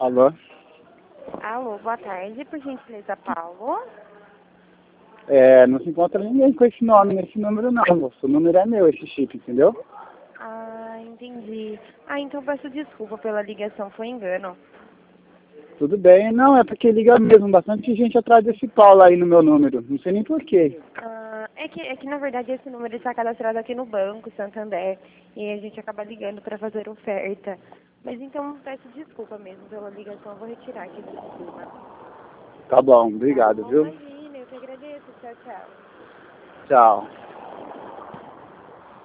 Alô? Alô, boa tarde, por gentileza, Paulo. Não se encontra ninguém com esse nome, nesse número não, moço. O número é meu, esse chip, entendeu? Ah, entendi. Ah, então peço desculpa pela ligação, foi engano. Tudo bem. Não, é porque liga mesmo. Bastante gente atrás desse Paulo aí no meu número. Não sei nem porquê. Ah, é que na verdade esse número está cadastrado aqui no banco, Santander, e a gente acaba ligando para fazer oferta. Mas então peço desculpa mesmo pela ligação, vou retirar aqui do sistema. Tá bom, Tá obrigado, bom, viu? imagina, eu que agradeço, tchau, tchau. Tchau.